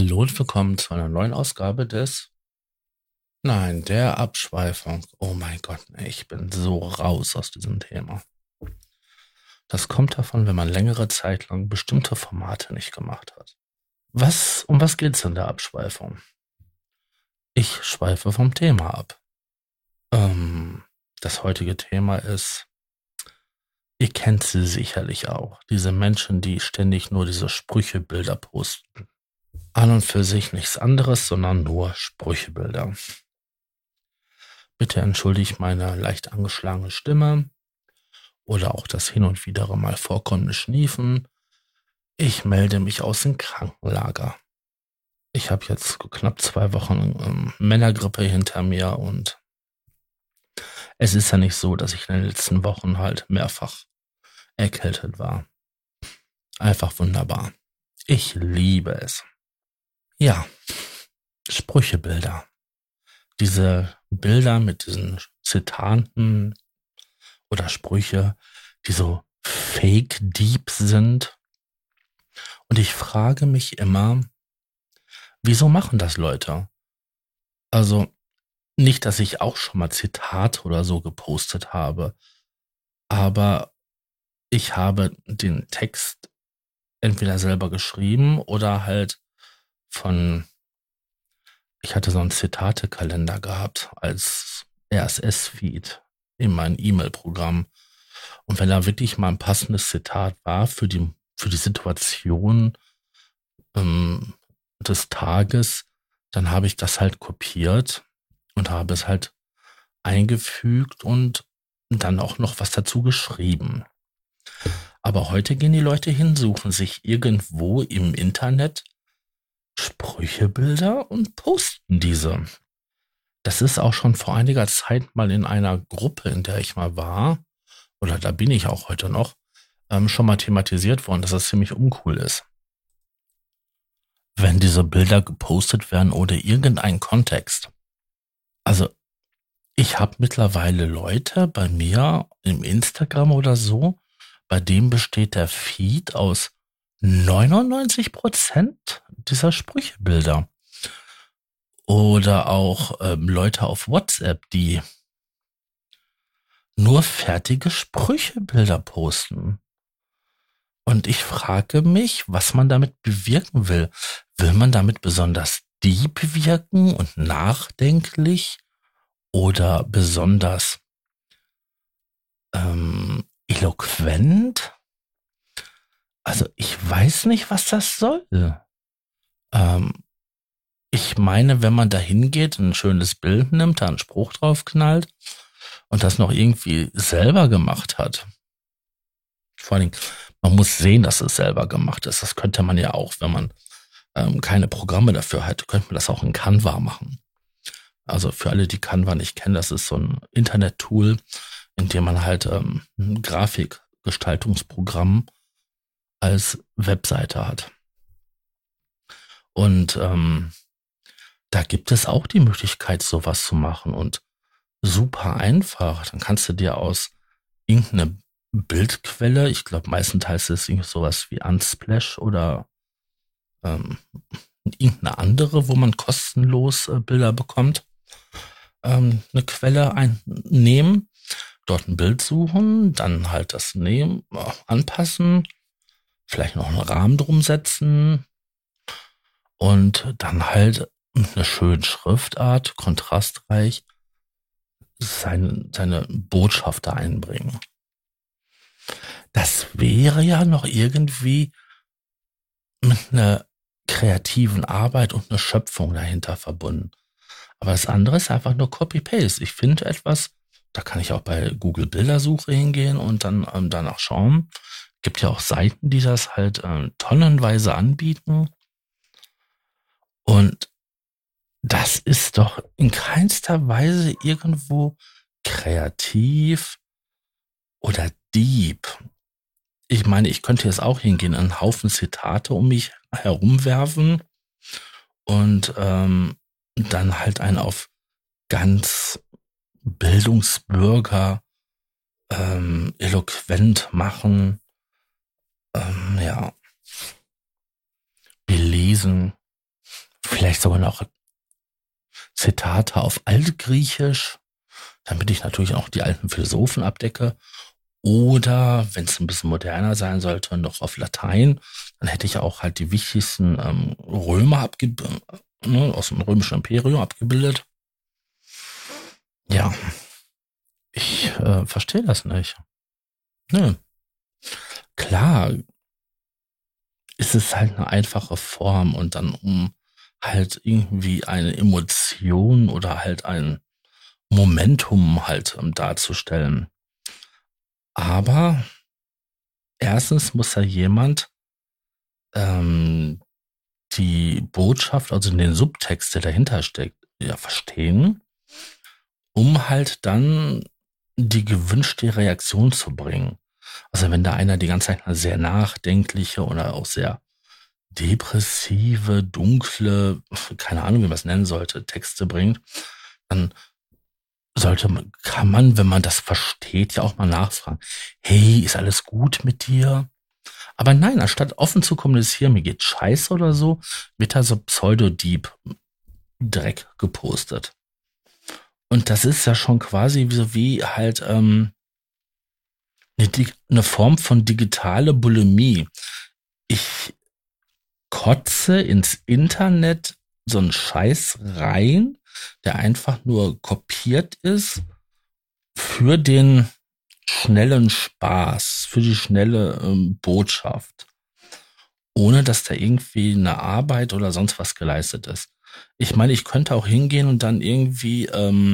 Hallo und willkommen zu einer neuen Ausgabe der Abschweifung. Oh mein Gott, ich bin so raus aus diesem Thema. Das kommt davon, wenn man längere Zeit lang bestimmte Formate nicht gemacht hat. Um was geht's in der Abschweifung? Ich schweife vom Thema ab. Das heutige Thema ist, ihr kennt sie sicherlich auch, diese Menschen, die ständig nur diese Sprüchebilder posten. An und für sich nichts anderes, sondern nur Sprüchebilder. Bitte entschuldigt meine leicht angeschlagene Stimme oder auch das hin und wieder mal vorkommende Schniefen. Ich melde mich aus dem Krankenlager. Ich habe jetzt knapp 2 Wochen Männergrippe hinter mir und es ist ja nicht so, dass ich in den letzten Wochen halt mehrfach erkältet war. Einfach wunderbar. Ich liebe es. Ja, Sprüchebilder. Diese Bilder mit diesen Zitaten oder Sprüche, die so fake deep sind. Und ich frage mich immer, wieso machen das Leute? Also nicht, dass ich auch schon mal Zitate oder so gepostet habe, aber ich habe den Text entweder selber geschrieben oder halt von, ich hatte so einen Zitatekalender gehabt als RSS-Feed in meinem E-Mail-Programm. Und wenn da wirklich mal ein passendes Zitat war für die Situation ähm, des Tages, dann habe ich das halt kopiert und habe es halt eingefügt und dann auch noch was dazu geschrieben. Aber heute gehen die Leute hin, suchen sich irgendwo im Internet Sprüchebilder und posten diese. Das ist auch schon vor einiger Zeit mal in einer Gruppe, in der ich mal war, oder da bin ich auch heute noch, schon mal thematisiert worden, dass das ziemlich uncool ist. Wenn diese Bilder gepostet werden oder irgendein Kontext. Also ich habe mittlerweile Leute bei mir im Instagram oder so, bei dem besteht der Feed aus 99% dieser Sprüchebilder. Oder auch Leute auf WhatsApp, die nur fertige Sprüchebilder posten. Und ich frage mich, was man damit bewirken will. Will man damit besonders deep wirken und nachdenklich oder besonders eloquent? Also ich weiß nicht, was das soll. Ähm, Ich meine, wenn man da hingeht, ein schönes Bild nimmt, da einen Spruch drauf knallt und das noch irgendwie selber gemacht hat. Vor allen Dingen, man muss sehen, dass es selber gemacht ist. Das könnte man ja auch, wenn man keine Programme dafür hat, könnte man das auch in Canva machen. Also für alle, die Canva nicht kennen, das ist so ein Internet-Tool, in dem man halt ein Grafikgestaltungsprogramm als Webseite hat. Und da gibt es auch die Möglichkeit, sowas zu machen und super einfach. Dann kannst du dir aus irgendeiner Bildquelle, ich glaube meistenteils ist es sowas wie Unsplash oder ähm, irgendeine andere, wo man kostenlos Bilder bekommt, eine Quelle einnehmen, dort ein Bild suchen, dann halt das nehmen, anpassen, vielleicht noch einen Rahmen drum setzen und dann halt mit einer schönen Schriftart, kontrastreich, seine Botschaft da einbringen. Das wäre ja noch irgendwie mit einer kreativen Arbeit und einer Schöpfung dahinter verbunden. Aber das andere ist einfach nur Copy-Paste. Ich finde etwas, da kann ich auch bei Google Bildersuche hingehen und dann danach schauen. Gibt ja auch Seiten, die das halt tonnenweise anbieten. Und das ist doch in keinster Weise irgendwo kreativ oder deep. Ich meine, ich könnte jetzt auch hingehen, einen Haufen Zitate um mich herumwerfen und dann halt einen auf ganz Bildungsbürger eloquent machen, ja, belesen. vielleicht sogar noch Zitate auf Altgriechisch, damit ich natürlich auch die alten Philosophen abdecke. Oder, wenn es ein bisschen moderner sein sollte, noch auf Latein. Dann hätte ich auch halt die wichtigsten Römer aus dem römischen Imperium abgebildet. Ja, ich verstehe das nicht. Nö. Klar ist es halt eine einfache Form und dann um halt irgendwie eine Emotion oder halt ein Momentum halt darzustellen. Aber erstens muss ja jemand ähm, die Botschaft, also den Subtext, der dahinter steckt, ja verstehen, um halt dann die gewünschte Reaktion zu bringen. Also wenn da einer die ganze Zeit eine sehr nachdenkliche oder auch sehr depressive, dunkle, keine Ahnung, wie man es nennen sollte, Texte bringt, dann kann man, wenn man das versteht, ja auch mal nachfragen. Hey, ist alles gut mit dir? Aber nein, anstatt offen zu kommunizieren, mir geht scheiße oder so, wird da so Pseudo-Deep-Dreck gepostet. Und das ist ja schon quasi wie halt eine Form von digitale Bulimie. Ich kotze ins Internet so einen Scheiß rein, der einfach nur kopiert ist für den schnellen Spaß, für die schnelle Botschaft, ohne dass da irgendwie eine Arbeit oder sonst was geleistet ist. Ich meine, ich könnte auch hingehen und dann irgendwie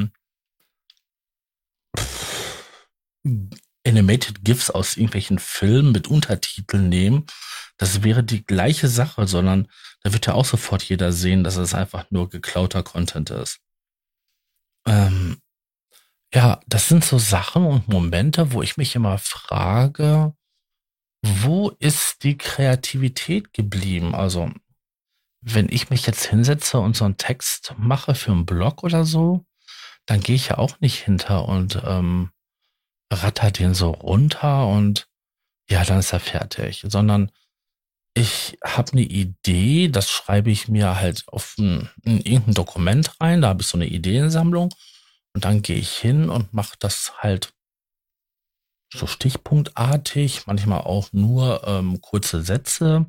Animated GIFs aus irgendwelchen Filmen mit Untertiteln nehmen. Das wäre die gleiche Sache, sondern da wird ja auch sofort jeder sehen, dass es einfach nur geklauter Content ist. Ähm, ja, das sind so Sachen und Momente, wo ich mich immer frage, wo ist die Kreativität geblieben? Also, wenn ich mich jetzt hinsetze und so einen Text mache für einen Blog oder so, dann gehe ich ja auch nicht hinter und ratter den so runter und ja, dann ist er fertig. Sondern ich habe eine Idee, das schreibe ich mir halt in irgendein Dokument rein, da habe ich so eine Ideensammlung und dann gehe ich hin und mache das halt so stichpunktartig, manchmal auch nur kurze Sätze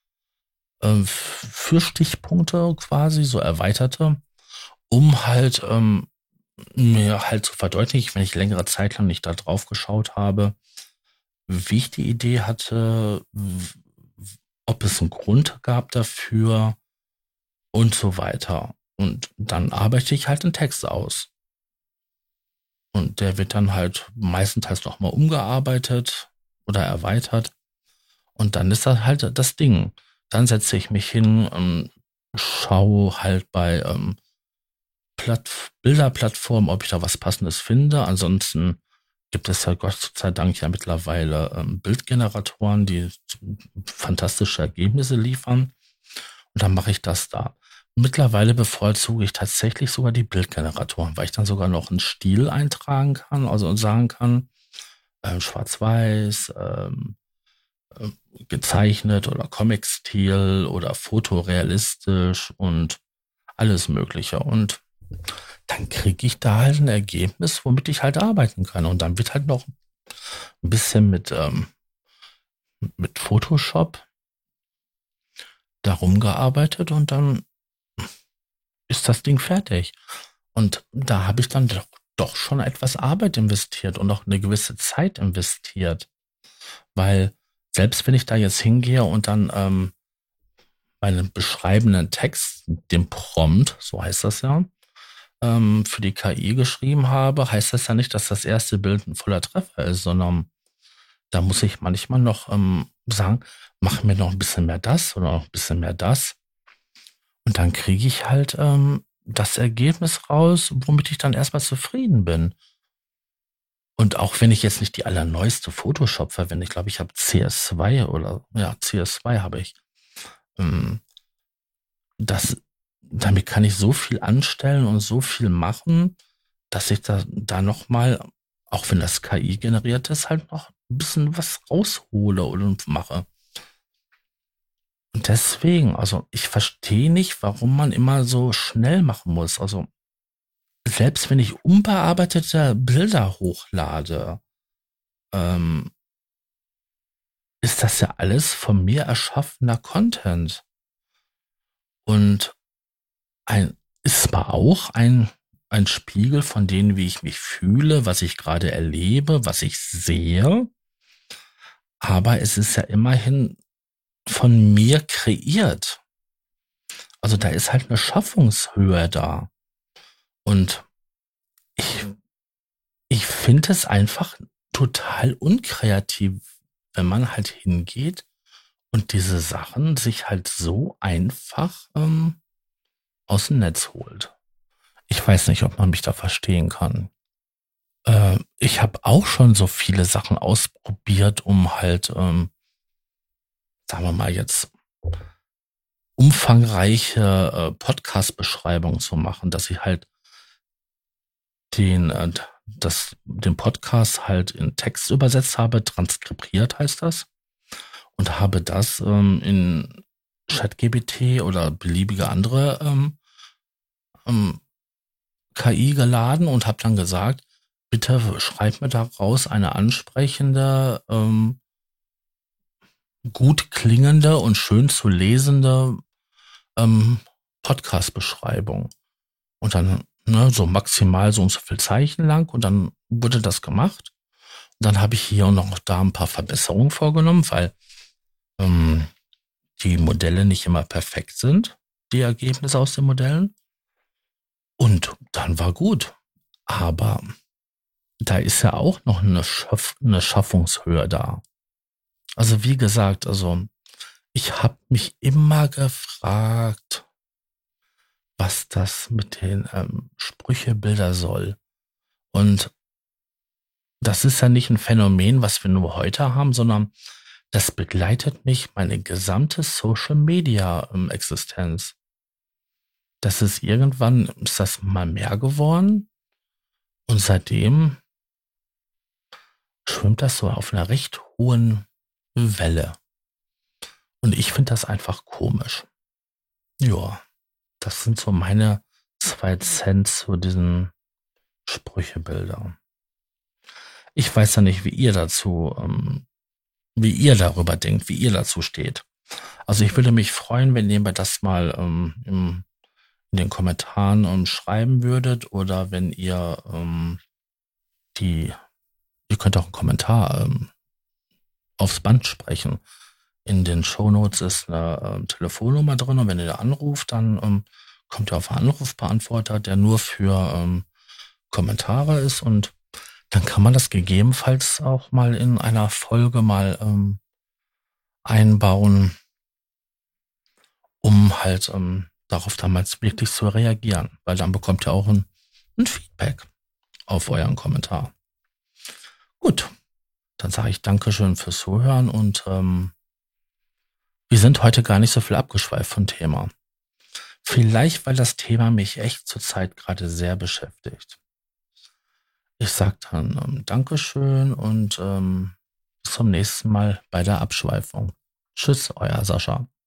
für Stichpunkte quasi, so erweiterte, um halt mir halt zu verdeutlichen, wenn ich längere Zeit lang nicht da drauf geschaut habe, wie ich die Idee hatte, ob es einen Grund gab dafür und so weiter. Und dann arbeite ich halt den Text aus. Und der wird dann halt meistenteils nochmal umgearbeitet oder erweitert. Und dann ist das halt das Ding. Dann setze ich mich hin und schaue halt bei Bilderplattformen, ob ich da was Passendes finde. Ansonsten gibt es ja Gott sei Dank ja mittlerweile Bildgeneratoren, die fantastische Ergebnisse liefern. Und dann mache ich das da. Mittlerweile bevorzuge ich tatsächlich sogar die Bildgeneratoren, weil ich dann sogar noch einen Stil eintragen kann, also sagen kann, schwarz-weiß, gezeichnet oder Comic-Stil oder fotorealistisch und alles Mögliche. Und dann kriege ich da halt ein Ergebnis, womit ich halt arbeiten kann. Und dann wird halt noch ein bisschen mit Photoshop darum gearbeitet und dann ist das Ding fertig. Und da habe ich dann doch schon etwas Arbeit investiert und auch eine gewisse Zeit investiert. Weil selbst wenn ich da jetzt hingehe und dann meinen beschreibenden Text, dem Prompt, so heißt das ja, für die KI geschrieben habe, heißt das ja nicht, dass das erste Bild ein voller Treffer ist, sondern da muss ich manchmal noch sagen, mach mir noch ein bisschen mehr das oder noch ein bisschen mehr das. Und dann kriege ich halt das Ergebnis raus, womit ich dann erstmal zufrieden bin. Und auch wenn ich jetzt nicht die allerneueste Photoshop verwende, ich glaube, ich habe CS2 oder ja, CS2 habe ich. Ähm, das, damit kann ich so viel anstellen und so viel machen, dass ich da nochmal, auch wenn das KI generiert ist, halt noch ein bisschen was raushole und mache. Und deswegen, also ich verstehe nicht, warum man immer so schnell machen muss. Also selbst wenn ich unbearbeitete Bilder hochlade, ähm, ist das ja alles von mir erschaffener Content. Und ist zwar auch ein Spiegel von denen, wie ich mich fühle, was ich gerade erlebe, was ich sehe, aber es ist ja immerhin von mir kreiert. Also da ist halt eine Schaffungshöhe da. Und ich, ich finde es einfach total unkreativ, wenn man halt hingeht und diese Sachen sich halt so einfach aus dem Netz holt. Ich weiß nicht, ob man mich da verstehen kann. Ich habe auch schon so viele Sachen ausprobiert, um halt, sagen wir mal jetzt, umfangreiche Podcast-Beschreibungen zu machen, dass ich halt den, den Podcast halt in Text übersetzt habe, transkribiert heißt das, und habe das in ChatGPT oder beliebige andere ähm, KI geladen und habe dann gesagt, bitte schreib mir daraus eine ansprechende, gut klingende und schön zu lesende ähm, Podcast-Beschreibung. Und dann so maximal so und so viel Zeichen lang und dann wurde das gemacht. Und dann habe ich hier und noch da ein paar Verbesserungen vorgenommen, weil ähm, die Modelle nicht immer perfekt sind, die Ergebnisse aus den Modellen. Und dann war gut. Aber da ist ja auch noch eine Schaffungshöhe da. Also wie gesagt, also ich habe mich immer gefragt, was das mit den Sprüchebilder soll. Und das ist ja nicht ein Phänomen, was wir nur heute haben, sondern das begleitet mich meine gesamte Social Media Existenz. Das ist irgendwann, ist das mal mehr geworden und seitdem schwimmt das so auf einer recht hohen Welle. Und ich finde das einfach komisch. Ja, das sind so meine 2 Cent zu diesen Sprüchebildern. Ich weiß ja nicht, wie ihr dazu, wie ihr darüber denkt, wie ihr dazu steht. Also ich würde mich freuen, wenn ihr mir das mal in den Kommentaren schreiben würdet oder wenn ihr die, ihr könnt auch einen Kommentar aufs Band sprechen. In den Shownotes ist eine Telefonnummer drin und wenn ihr da anruft, dann kommt ihr auf einen Anrufbeantworter, der nur für Kommentare ist und dann kann man das gegebenenfalls auch mal in einer Folge mal einbauen, um halt darauf damals wirklich zu reagieren, weil dann bekommt ihr auch ein Feedback auf euren Kommentar. Gut, dann sage ich Dankeschön fürs Zuhören und wir sind heute gar nicht so viel abgeschweift vom Thema. Vielleicht, weil das Thema mich echt zurzeit gerade sehr beschäftigt. Ich sage dann Dankeschön und bis zum nächsten Mal bei der Abschweifung. Tschüss, euer Sascha.